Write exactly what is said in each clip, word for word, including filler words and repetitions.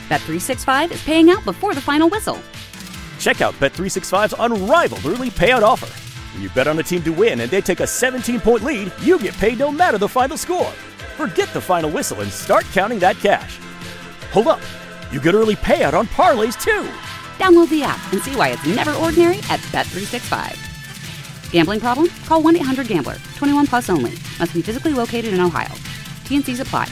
Bet three sixty-five is paying out before the final whistle. Check out Bet three sixty-five's unrivaled early payout offer. When you bet on a team to win and they take a seventeen-point lead, you get paid no matter the final score. Forget the final whistle and start counting that cash. Hold up. You get early payout on parlays, too. Download the app and see why it's never ordinary at Bet three sixty-five. Gambling problem? Call one eight hundred gambler. twenty-one plus only. Must be physically located in Ohio. T N Cs apply.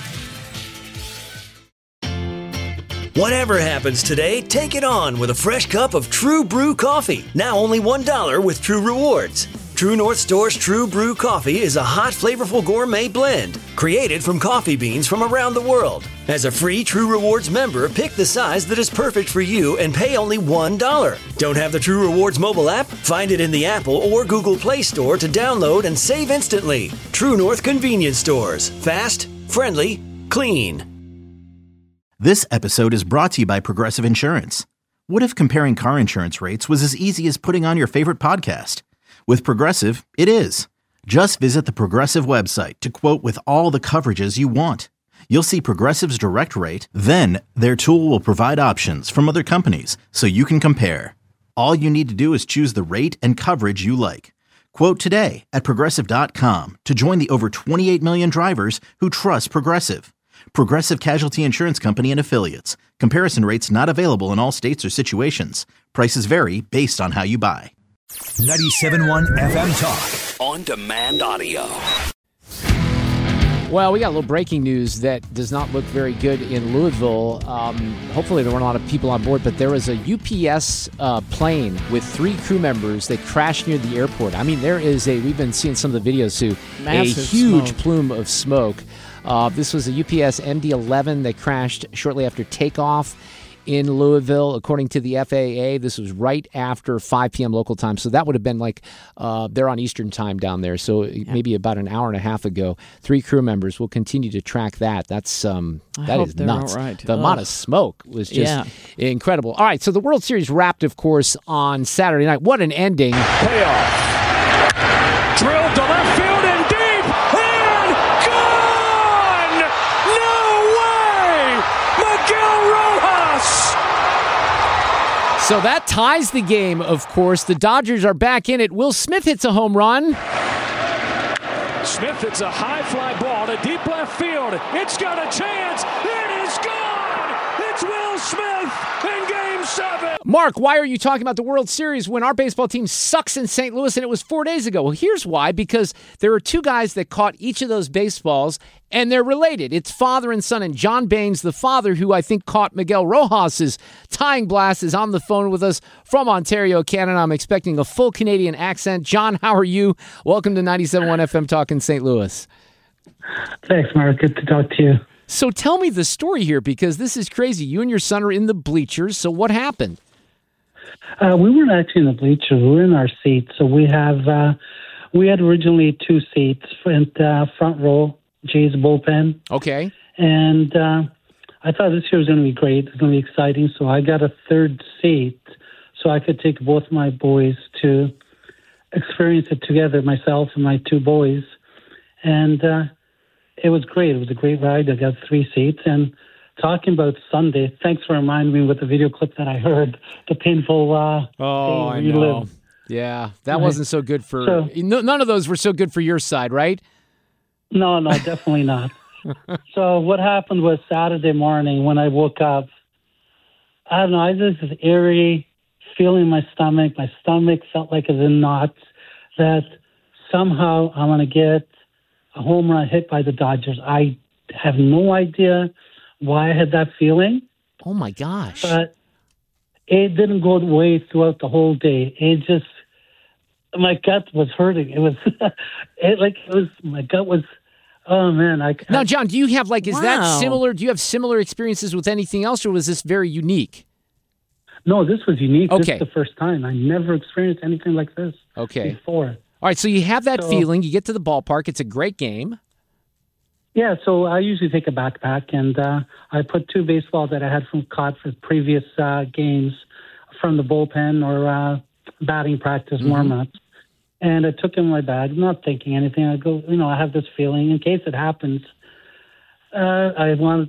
Whatever happens today, take it on with a fresh cup of True Brew coffee. Now only one dollar with True Rewards. True North Store's True Brew coffee is a hot, flavorful gourmet blend created from coffee beans from around the world. As a free True Rewards member, pick the size that is perfect for you and pay only one dollar. Don't have the True Rewards mobile app? Find it in the Apple or Google Play Store to download and save instantly. True North Convenience Stores. Fast, friendly, clean. This episode is brought to you by Progressive Insurance. What if comparing car insurance rates was as easy as putting on your favorite podcast? With Progressive, it is. Just visit the Progressive website to quote with all the coverages you want. You'll see Progressive's direct rate, then their tool will provide options from other companies so you can compare. All you need to do is choose the rate and coverage you like. Quote today at Progressive dot com to join the over twenty-eight million drivers who trust Progressive. Progressive Casualty Insurance Company and Affiliates. Comparison rates not available in all states or situations. Prices vary based on how you buy. ninety-seven point one F M Talk. On demand audio. Well, we got a little breaking news that does not look very good in Louisville. Um, hopefully there weren't a lot of people on board, but there was a U P S uh, plane with three crew members that crashed near the airport. I mean, there is a, we've been seeing some of the videos, Sue, Massive a huge smoke. plume of smoke. Uh, this was a U P S M D eleven that crashed shortly after takeoff in Louisville. According to the F A A, this was right after five p.m. local time. So that would have been like, uh, they're on Eastern time down there. So yeah. maybe about an hour and a half ago. Three crew members. Will continue to track that. That's um, that is nuts. Right. The Ugh. amount of smoke was just yeah. incredible. All right, so the World Series wrapped, of course, on Saturday night. What an ending. Payoff. Drilled to left field and deep and gone! No way! Miguel Rojas! So that ties the game, of course. The Dodgers are back in it. Will Smith hits a home run. Smith hits a high fly ball to deep left field. It's got a chance. It is gone! It's Will Smith in game seven. Mark, why are you talking about the World Series when our baseball team sucks in Saint Louis and it was four days ago? Well, here's why. Because there are two guys that caught each of those baseballs, and they're related. It's father and son. And John Baines, the father, who I think caught Miguel Rojas' tying blast, is on the phone with us from Ontario, Canada. I'm expecting a full Canadian accent. John, how are you? Welcome to ninety-seven point one F M Talk in Saint Louis. Thanks, Mark. Good to talk to you. So tell me the story here, because this is crazy. You and your son are in the bleachers. So what happened? Uh, we weren't actually in the bleachers. We were in our seats. So we have uh, we had originally two seats, front uh, front row, Jay's bullpen. Okay. And uh, I thought this year was going to be great. It's going to be exciting. So I got a third seat so I could take both my boys to experience it together, myself and my two boys. And uh, it was great. It was a great ride. I got three seats. And talking about Sunday, thanks for reminding me with the video clip that I heard, the painful uh, Oh, I day know. relived. Yeah, that Right. wasn't so good for... So- no, none of those were so good for your side, right? No, no, definitely not. So what happened was Saturday morning when I woke up, I don't know, I just this eerie feeling in my stomach. My stomach felt like it was in knots, that somehow I'm going to get a home run hit by the Dodgers. I have no idea why I had that feeling, Oh, my gosh. but it didn't go away throughout the whole day. It just, my gut was hurting. It was, it like, it was, my gut was, oh man. I, Now, John, do you have, like, is that Wow. similar? Do you have similar experiences with anything else, or was this very unique? No, this was unique. This Okay. is the first time. I never experienced anything like this Okay. before. All right, so you have that So- feeling. You get to the ballpark. It's a great game. Yeah, so I usually take a backpack, and uh, I put two baseballs that I had from caught for previous uh, games from the bullpen or uh, batting practice Mm-hmm. warm-ups. And I took in my bag, not thinking anything. I go, you know, I have this feeling in case it happens. Uh, I want,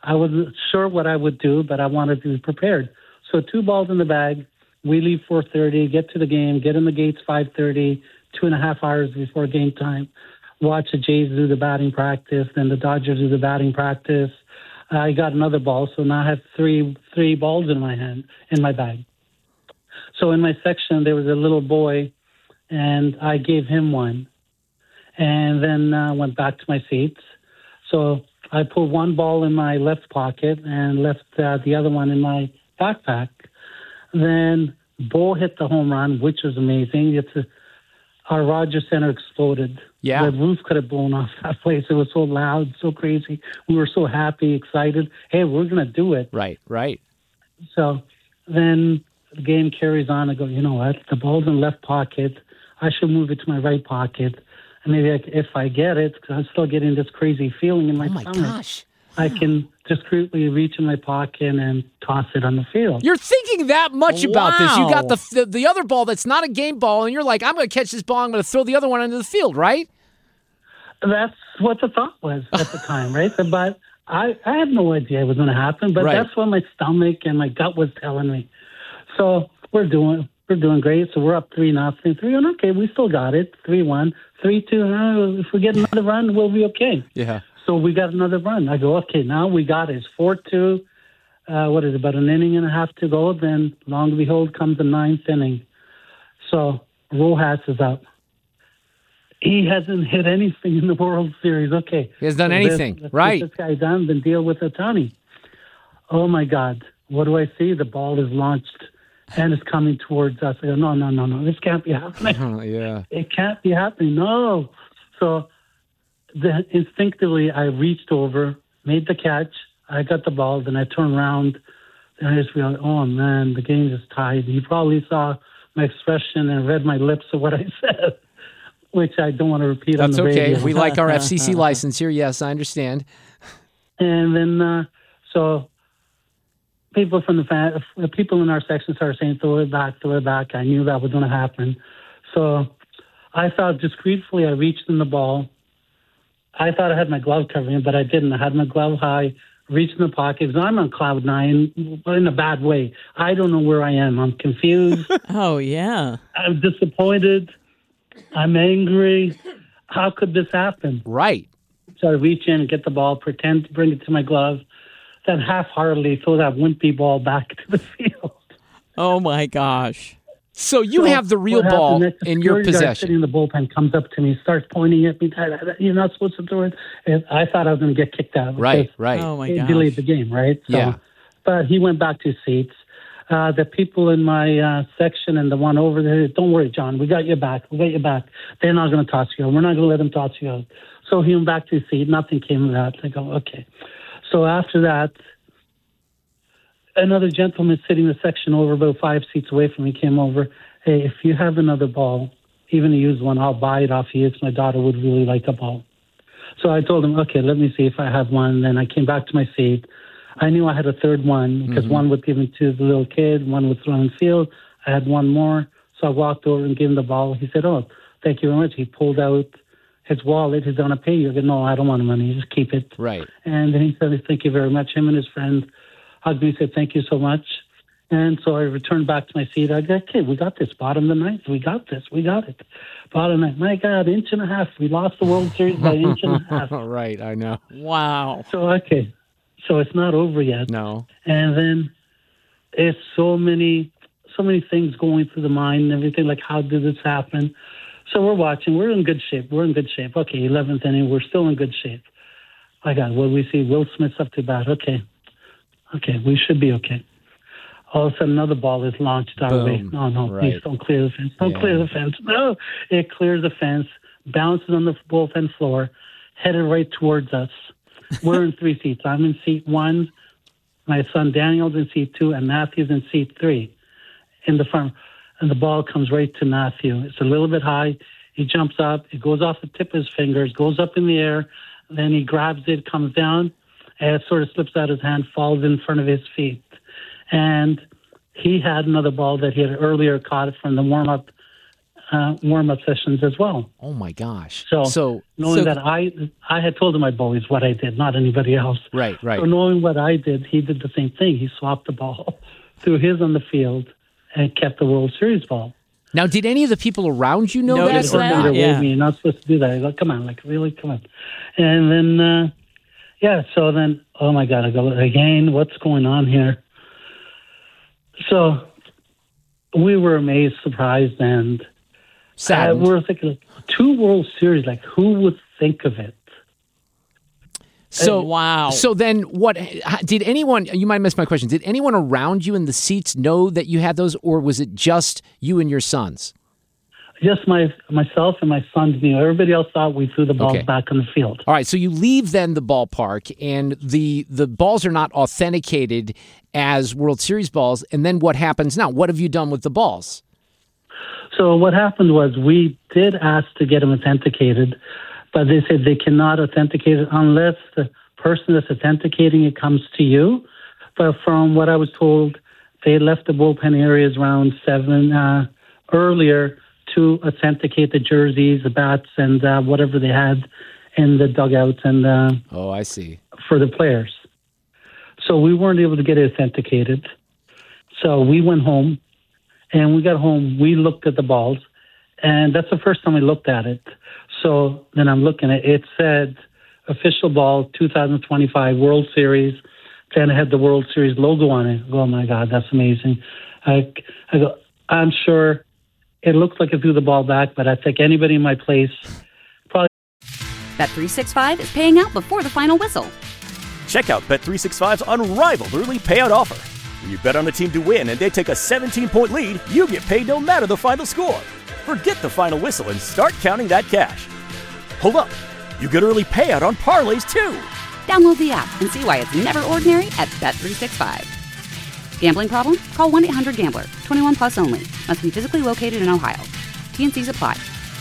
I wasn't sure what I would do, but I wanted to be prepared. So two balls in the bag. We leave four thirty, get to the game, get in the gates five thirty, two and a half hours before game time. Watch the Jays do the batting practice, then the Dodgers do the batting practice. I got another ball, so now I have three three balls in my hand, in my bag. So in my section, there was a little boy, and I gave him one. And then uh, went back to my seats. So I put one ball in my left pocket and left uh, the other one in my backpack. Then Bo hit the home run, which was amazing. It's a, our Rogers Center exploded. Yeah. The roof could have blown off that place. It was so loud, so crazy. We were so happy, excited. Hey, we're going to do it. Right, right. So then the game carries on. I go, you know what? The ball's in the left pocket. I should move it to my right pocket. And maybe I, if I get it, because I'm still getting this crazy feeling in my, oh my stomach, gosh. I can discreetly reach in my pocket and toss it on the field. You're thinking that much Wow. about this. You got the, the the other ball that's not a game ball, and you're like, I'm going to catch this ball. I'm going to throw the other one into the field, right? That's what the thought was at the time, right? But I, I had no idea it was going to happen, but Right. that's what my stomach and my gut was telling me. So we're doing we're doing great. So we're up three nothing, three one. Okay, we still got it. Three one, three two. Uh, if we get another run, we'll be okay. Yeah. So we got another run. I go, okay, now we got it. It's four two. Uh, what is it, about an inning and a half to go? Then, long and behold, comes the ninth inning. So Rojas is up. He hasn't hit anything in the World Series. Okay. He hasn't done So anything. This, Right. This guy done, then deal with Ohtani. Oh, my God. What do I see? The ball is launched and it's coming towards us. I go, no, no, no, no. This can't be happening. Oh, yeah. It can't be happening. No. So the, instinctively, I reached over, made the catch. I got the ball. Then I turned around. And I just realized, oh, man, the game is tied. You probably saw my expression and read my lips of what I said, which I don't want to repeat That's on the okay. radio. We like our F C C license here. Yes, I understand. And then, uh, so people from the fan, people in our section started saying, throw it back, throw it back. I knew that was going to happen. So I thought discreetly, I reached in the ball. I thought I had my glove covering, but I didn't. I had my glove high, reached in the pocket. So I'm on cloud nine, in a bad way. I don't know where I am. I'm confused. Oh, yeah. I'm disappointed. I'm angry. How could this happen? Right. So I reach in and get the ball, pretend to bring it to my glove, then half-heartedly throw that wimpy ball back to the field. Oh, my gosh. So you So have the real what ball happened next, the in your security guard possession. sitting in the bullpen comes up to me, starts pointing at me. You're not supposed to throw it. And I thought I was going to get kicked out. Right, because right. Oh, my It gosh. delayed the game, right? So, Yeah. But he went back to his seats. Uh, the people in my uh, section and the one over there, don't worry, John, we got your back. We got your back. They're not going to toss you out. We're not going to let them toss you out. So he went back to his seat. Nothing came of that. I go, okay. So after that, another gentleman sitting in the section over about five seats away from me came over. Hey, if you have another ball, even a used one, I'll buy it off you. It's my daughter would really like a ball. So I told him, okay, let me see if I have one. Then I came back to my seat. I knew I had a third one because mm-hmm. one was given to the little kid, one was thrown in the field. I had one more. So I walked over and gave him the ball. He said, oh, thank you very much. He pulled out his wallet. He's going to pay you. I said, no, I don't want the money. Just keep it. Right. And then he said, thank you very much. Him and his friend hugged me and said, thank you so much. And so I returned back to my seat. I go, okay, we got this. Bottom of the ninth. We got this. We got it. Bottom of the ninth. My God, inch and a half. We lost the World Series by an inch and a half. Right, I know. Wow. So, okay. So it's not over yet. No. And then it's so many, so many things going through the mind and everything, like how did this happen? So we're watching. We're in good shape. We're in good shape. Okay, eleventh inning. We're still in good shape. My God, what do we see? Will Smith's up to bat. Okay. Okay, we should be okay. All of a sudden, another ball is launched our Boom. way. No, no, Right. please don't clear the fence. Don't Yeah. clear the fence. No, it clears the fence, bounces on the bullpen floor, headed right towards us. We're in three seats. I'm in seat one. My son Daniel's in seat two, and Matthew's in seat three in the front. And the ball comes right to Matthew. It's a little bit high. He jumps up. It goes off the tip of his fingers, goes up in the air. Then he grabs it, comes down, and it sort of slips out of his hand, falls in front of his feet. And he had another ball that he had earlier caught from the warm-up uh, warm-up sessions as well. Oh, my gosh. So, so knowing so, that I I had told my boys what I did, not anybody else. Right, right. So knowing what I did, he did the same thing. He swapped the ball, threw his on the field, and kept the World Series ball. Now, did any of the people around you know Notice that or that? not? They're Yeah. with me. You're not supposed to do that. I go, come on, like, really, come on. And then, uh, yeah, so then, oh, my God, I go, again, what's going on here? So we were amazed, surprised, and Sad. uh, we were thinking, like, two World Series, like, who would think of it? So Wow. So then, what did anyone? You might miss my question. Did anyone around you in the seats know that you had those, or was it just you and your sons? Just my myself and my sons knew. Everybody else thought we threw the balls Okay. back on the field. All right. So you leave then the ballpark, and the the balls are not authenticated as World Series balls. And then what happens now? What have you done with the balls? So what happened was we did ask to get them authenticated, but they said they cannot authenticate it unless the person that's authenticating it comes to you. But from what I was told, they left the bullpen areas around seven uh, earlier to authenticate the jerseys, the bats, and uh, whatever they had in the dugouts and uh, Oh, I see. for the players. So we weren't able to get it authenticated. So we went home, and we got home. We looked at the balls, and that's the first time we looked at it. So then I'm looking at it. It said official ball two thousand twenty-five World Series. Then it had the World Series logo on it. Oh, my God, that's amazing. I, I go, I'm sure it looks like it threw the ball back, but I think anybody in my place probably. Bet three sixty-five is paying out before the final whistle. Check out Bet three sixty-five's unrivaled early payout offer. When you bet on a team to win and they take a seventeen-point lead, you get paid no matter the final score. Forget the final whistle and start counting that cash. Hold up. You get early payout on parlays, too. Download the app and see why it's never ordinary at Bet three sixty-five. Gambling problem? Call one eight hundred gambler. twenty-one plus only. Must be physically located in Ohio. T N Cs apply.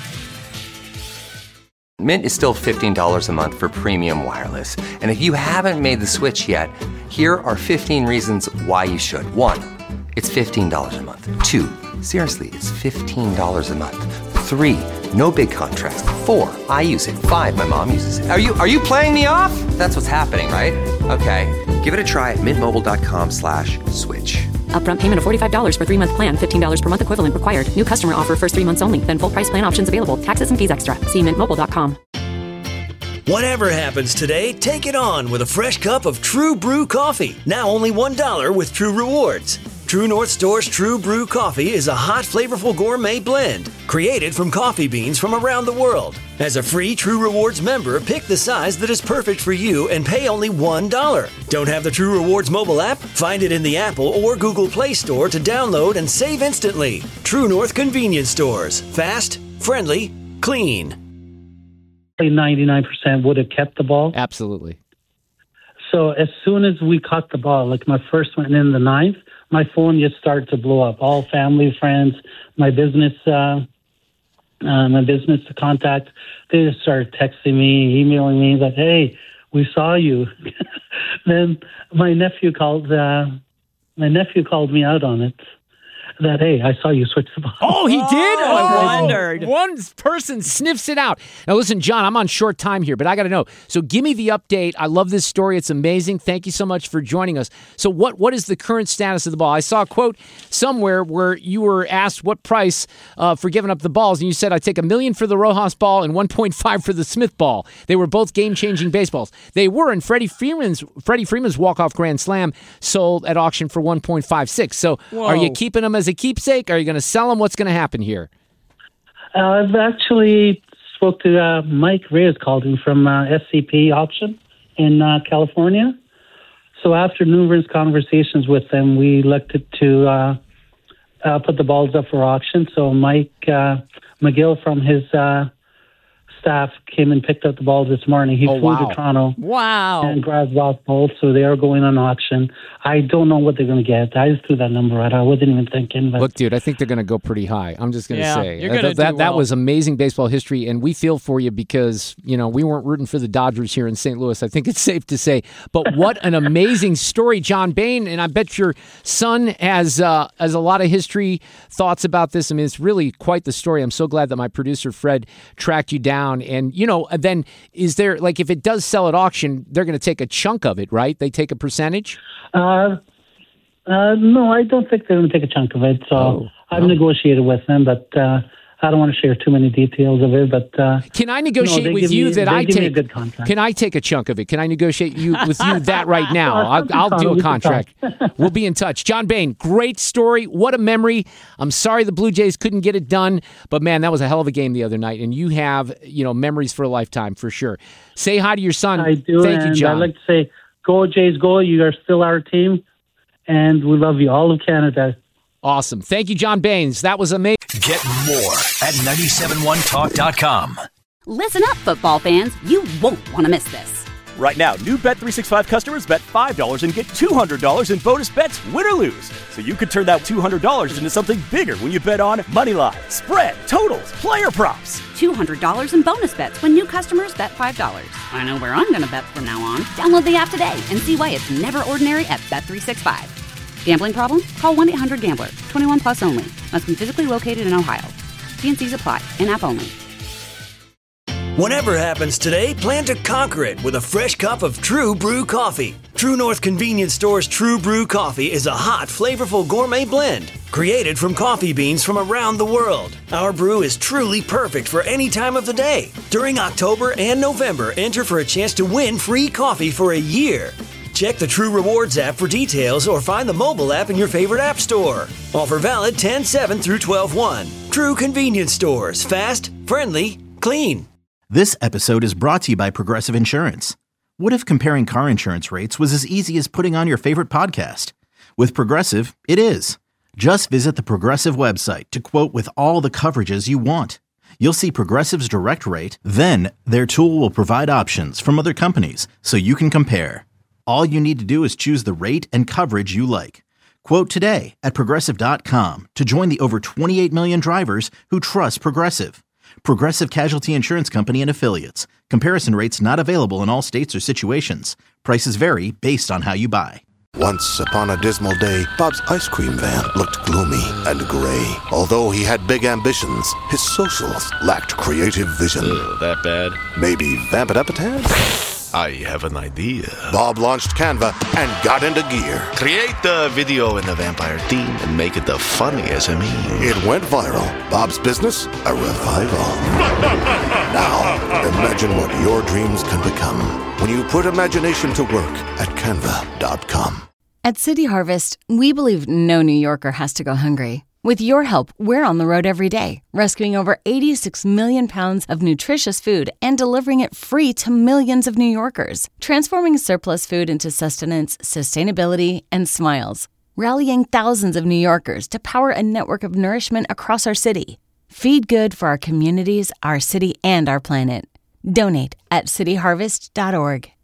Mint is still fifteen dollars a month for premium wireless. And if you haven't made the switch yet, here are fifteen reasons why you should. One, it's fifteen dollars a month. Two, seriously, it's fifteen dollars a month. Three, no big contrast. Four, I use it. Five, my mom uses it. Are you are you playing me off? That's what's happening, right? Okay, give it a try at mintmobile.com slash switch. Upfront payment of forty-five dollars for three-month plan, fifteen dollars per month equivalent required. New customer offer first three months only. Then full price plan options available. Taxes and fees extra. See mint mobile dot com. Whatever happens today, take it on with a fresh cup of True Brew coffee. Now only one dollar with True Rewards. True North Store's True Brew coffee is a hot, flavorful gourmet blend created from coffee beans from around the world. As a free True Rewards member, pick the size that is perfect for you and pay only one dollar. Don't have the True Rewards mobile app? Find it in the Apple or Google Play Store to download and save instantly. True North Convenience Stores. Fast, friendly, clean. ninety-nine percent would have kept the ball. Absolutely. So as soon as we caught the ball, like my first one in the ninth, my phone just started to blow up. All family, friends, my business, uh, uh, my business contact, they just started texting me, emailing me, like, "Hey, we saw you." Then my nephew called. Uh, my nephew called me out on it. That, hey, I saw you switch the ball. Oh, he did? Oh, I wondered. One person sniffs it out. Now, listen, John, I'm on short time here, but I got to know. So give me the update. I love this story. It's amazing. Thank you so much for joining us. So what what is the current status of the ball? I saw a quote somewhere where you were asked what price uh, for giving up the balls, and you said, I take a million for the Rojas ball and one point five for the Smith ball. They were both game-changing baseballs. They were, and Freddie Freeman's, Freddie Freeman's walk-off grand slam sold at auction for one point five six. So Whoa. Are you keeping them as a keepsake? Are you going to sell them? What's going to happen here? Uh, I've actually spoke to uh, Mike Reyes, called him from uh, S C P Auction in uh, California. So after numerous conversations with them, we elected to uh, uh, put the balls up for auction. So Mike uh, McGill from his uh, staff came and picked up the balls this morning. He Oh, flew wow. to Toronto Wow. and grabbed Ross balls, so they are going on auction. I don't know what they're going to get. I just threw that number out. I wasn't even thinking. But Look, dude, I think they're going to go pretty high. I'm just going to Yeah, say you're Uh, gonna th- that do that well. was amazing baseball history, and we feel for you because you know we weren't rooting for the Dodgers here in Saint Louis. I think it's safe to say. But what an amazing story, John Bain, and I bet your son has uh, has a lot of history thoughts about this. I mean, it's really quite the story. I'm so glad that my producer Fred tracked you down, and you know, then is there like if it does sell at auction, they're going to take a chunk of it, right? They take a percentage. Uh, uh, no, I don't think they're going to take a chunk of it. So Oh, I've oh. negotiated with them, but uh, I don't want to share too many details of it. But uh, Can I no, negotiate they with give you me- that they I give me a take? good contract. Can I take a chunk of it? Can I negotiate you with you that right now? Uh, I'll, I'll do we a can contract. We'll be in touch. John Bain, great story. What a memory. I'm sorry the Blue Jays couldn't get it done, but man, that was a hell of a game the other night, and you have you know memories for a lifetime for sure. Say hi to your son. I do, Thank and you, John. I'd like to say, go Jays, go! You are still our team, and we love you, all of Canada. Awesome. Thank you, John Baines. That was amazing. Get more at nine seven one talk dot com. Listen up, football fans. You won't want to miss this. Right now, new Bet three sixty-five customers bet five dollars and get two hundred dollars in bonus bets, win or lose. So you could turn that two hundred dollars into something bigger when you bet on moneyline, spread, totals, player props. two hundred dollars in bonus bets when new customers bet five dollars. I know where I'm going to bet from now on. Download the app today and see why it's never ordinary at Bet three sixty-five. Gambling problem? Call one eight hundred gambler. twenty-one plus only. Must be physically located in Ohio. T N Cs apply. In-app only. Whatever happens today, plan to conquer it with a fresh cup of True Brew coffee. True North Convenience Store's True Brew coffee is a hot, flavorful gourmet blend created from coffee beans from around the world. Our brew is truly perfect for any time of the day. During October and November, enter for a chance to win free coffee for a year. Check the True Rewards app for details or find the mobile app in your favorite app store. Offer valid ten seven through twelve one. True Convenience Stores. Fast, friendly, clean. This episode is brought to you by Progressive Insurance. What if comparing car insurance rates was as easy as putting on your favorite podcast? With Progressive, it is. Just visit the Progressive website to quote with all the coverages you want. You'll see Progressive's direct rate, then their tool will provide options from other companies so you can compare. All you need to do is choose the rate and coverage you like. Quote today at Progressive dot com to join the over twenty-eight million drivers who trust Progressive. Progressive Casualty Insurance Company and Affiliates. Comparison rates not available in all states or situations. Prices vary based on how you buy. Once upon a dismal day, Bob's ice cream van looked gloomy and gray. Although he had big ambitions, his socials lacked creative vision. Uh, that bad? Maybe vamp it up a tad? I have an idea. Bob launched Canva and got into gear. Create the video in the vampire theme and make it the funniest I mean. It went viral. Bob's business, a revival. Now, imagine what your dreams can become when you put imagination to work at canva dot com. At City Harvest, we believe no New Yorker has to go hungry. With your help, we're on the road every day, rescuing over eighty-six million pounds of nutritious food and delivering it free to millions of New Yorkers, transforming surplus food into sustenance, sustainability, and smiles, rallying thousands of New Yorkers to power a network of nourishment across our city. Feed good for our communities, our city, and our planet. Donate at city harvest dot org.